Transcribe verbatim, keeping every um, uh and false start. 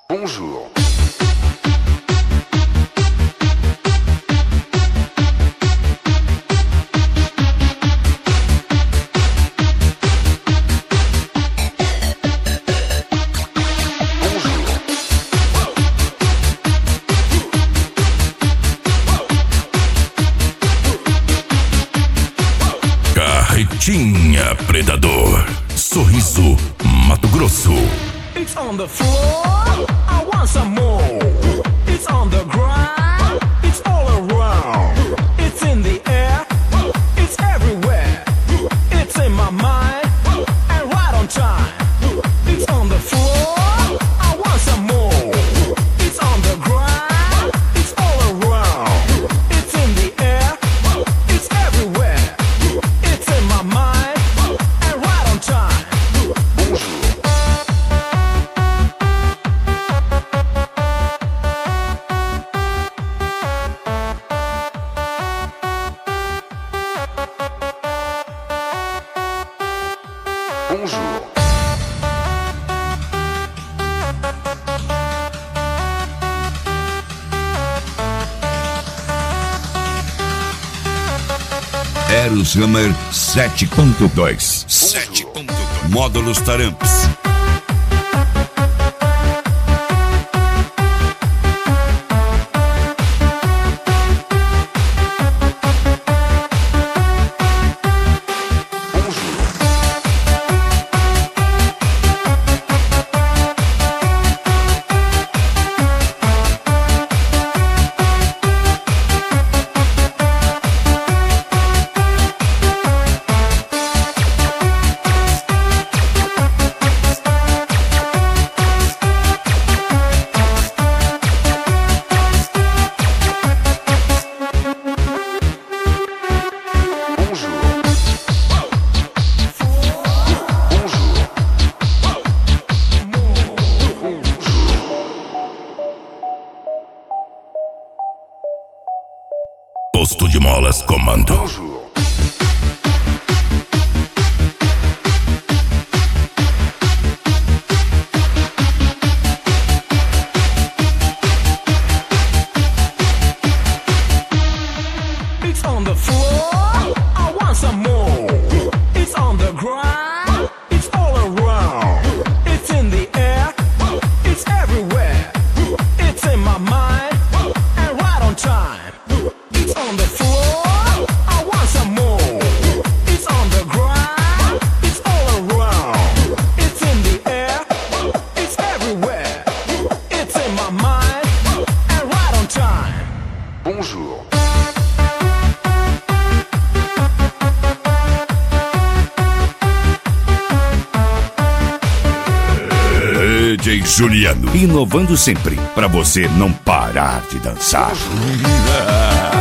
Bonjour. Carretinha Predador, Sorriso, Mato Grosso. It's on the floor, I want some more. It's on the ground, it's all around. It's in the air, it's everywhere. It's in my mind, and right on time. It's on the floor, I want some more. It's on the ground, it's all around. It's in the air, it's everywhere. It's in my mind, and right on time. Bonjour. Eros Hammer sete ponto dois. sete ponto dois. Módulos Taramps. Posto de molas, comando. Bonjour. It's on the floor, I want some more. It's on the ground, it's all around. It's in the air, it's everywhere. It's in my mind, and right on time. It's on the floor, I want some more. It's on the ground, it's all around. It's in the air, it's everywhere. It's in my mind, and right on time. Bonjour. D J Juliano, inovando sempre, pra você não parar de dançar.